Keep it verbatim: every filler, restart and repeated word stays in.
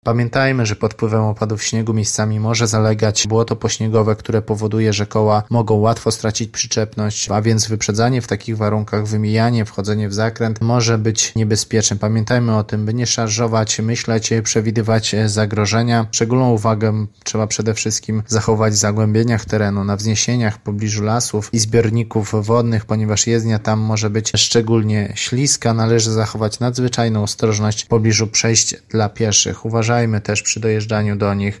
Pamiętajmy, że pod wpływem opadów śniegu miejscami może zalegać błoto pośniegowe, które powoduje, że koła mogą łatwo stracić przyczepność, a więc wyprzedzanie w takich warunkach, wymijanie, wchodzenie w zakręt może być niebezpieczne. Pamiętajmy o tym, by nie szarżować, myśleć, przewidywać zagrożenia. Szczególną uwagę trzeba przede wszystkim zachować w zagłębieniach terenu, na wzniesieniach w pobliżu lasów i zbiorników wodnych, ponieważ jezdnia tam może być szczególnie śliska. Należy zachować nadzwyczajną ostrożność w pobliżu przejść dla pieszych. Uważajmy też przy dojeżdżaniu do nich